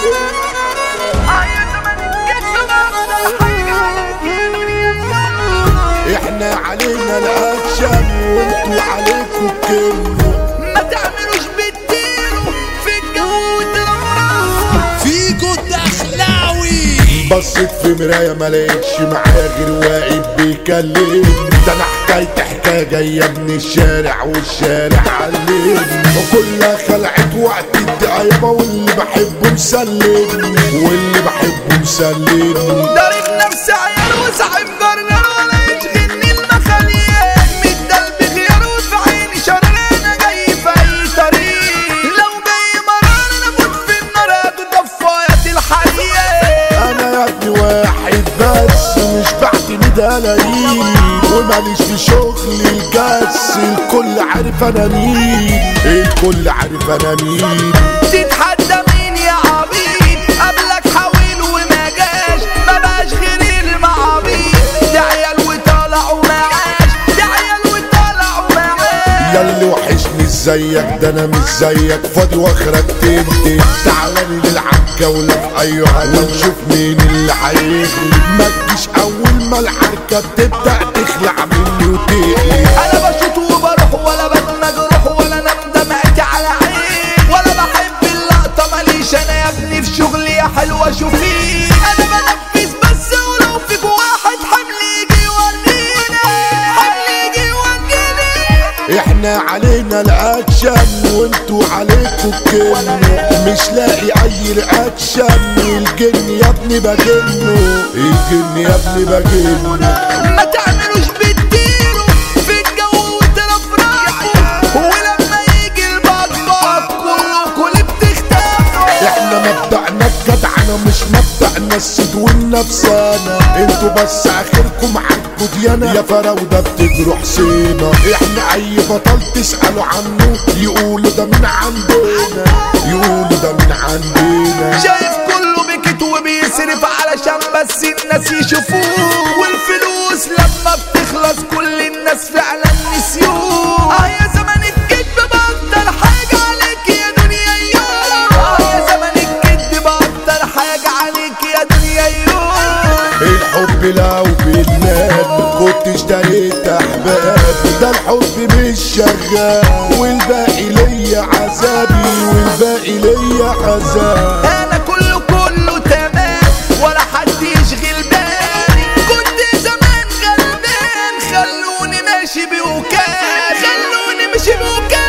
احنا علينا الاكشن وانتوا عليكوا الكلمة. ما تعملوش بالديرو في الجو وتلمروا فيجو الدخلاوي. بصيت في مراية ما لقيتش معايا غير واقف بيكلمني. ده انا حكايتي حكاية جاية من الشارع والشارع علمني. وكلها خلعت وقت الدقايبة واللي بحبه مسلمني واللي بحبه مسلمني. ضارب نفسي عيال وصاحب جرنان ولا يشغلني المخالية. متدلب خيار وفي عيني شرر انا جاي في اي طريق. لو جاي مرار انا اموت في النار هتطفاية الحريق. انا يا ابني واحد بس مش بعتمد الاقيه وماليش في شغلي الجس. الكل عارف انا مين الكل عارف انا مين. تتحدى مين يا عبيد قبلك حاول وما جاش. ما بقاش غير المعابيد. ده عيال وطلعوا معاش. ده عيال وطلعوا معاش. ياللي وحشني زيك ده انا مش زيك فاضي واخرك تنتي. تعالى للعكة ولا في اي حاجة ونشوف مين اللي هيغلب. ما تجيش اول ما الحركة بتبدأ تخلع مني وتقلب. انا بشوط وبروح ولا مجروح ولا انا دمعتي على عين. ولا بحب اللقطة ماليش انا يا ابني في شغلي يا حلوة شوفيه. انا بنفذ بس ولو فيك واحد حمل يجي يورينا. حمل يجي يورينا. احنا علينا الاكشن وانتوا عليكوا الكلمة. مش لاقي اي رياكشن. الجن يا ابني بجنه الجن يا ابني بجنه. ما تعملوش بالديرو في الجو وترفرفوا. ولما يجي البطبط كله بتختفوا. احنا مبدأنا الجدعنة مش مبدأنا السد والنفسانة. انتوا بس اخركم عالكوا ديانة يا فراودة بتجروا حسينة. احنا اي بطل تسألوا عنه يقولوا ده من عندنا يقولوا ده من عندنا. شايف كله بكت وبيصرف علشان بس الناس يشوفوه. والفلوس لما بتخلص كل الناس فعلا نسيوه. يا زمن الكدب بطل حاجة عليك يا دنيا يوم. يا زمن الكدب بطل حاجة عليك يا دنيا يوم. الحب لو بالمال كنت اشتريت احباب. ده الحب مش شغال والباقي ليا عذابي والباقي ليا عذاب. انا كله تمام ولا حد يشغل بالي. كنت زمان غلبان خلوني ماشي بوكالي. خلوني ماشي بوكالي.